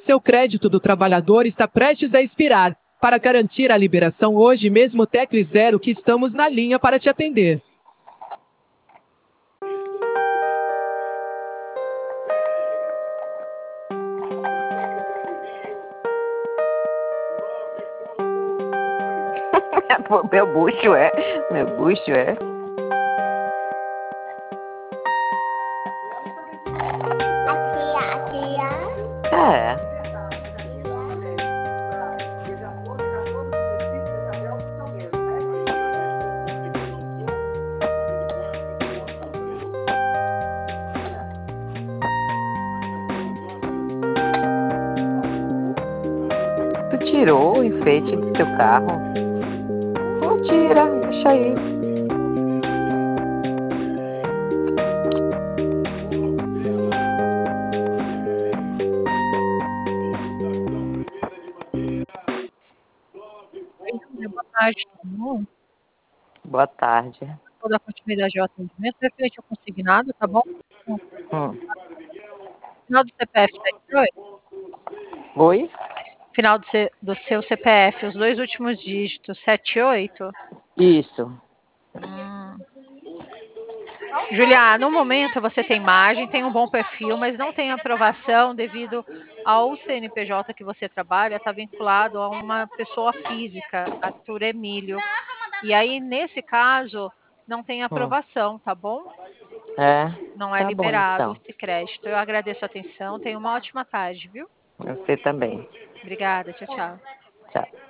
seu crédito do trabalhador está prestes a expirar. Para garantir a liberação hoje mesmo, tecle 0 que estamos na linha para te atender. Meu bucho é. Meu bucho é. É. Tu tirou o enfeite do teu carro? Não tira, deixa aí. Boa tarde, todo mundo. Boa tarde. Vou dar continuidade ao atendimento, referente ao consignado, tá bom? Final do CPF, 78? Oi? Final do seu CPF, os 2 últimos dígitos, 78? Isso. Julia, no momento você tem margem, tem um bom perfil, mas não tem aprovação devido ao CNPJ que você trabalha, está vinculado a uma pessoa física, Arthur Emílio. E aí, nesse caso, não tem aprovação, tá bom? É. Não é Tá bom, liberado então. esse crédito. Eu agradeço a atenção, tenha uma ótima tarde, viu? Você também. Obrigada, tchau, tchau. Tchau.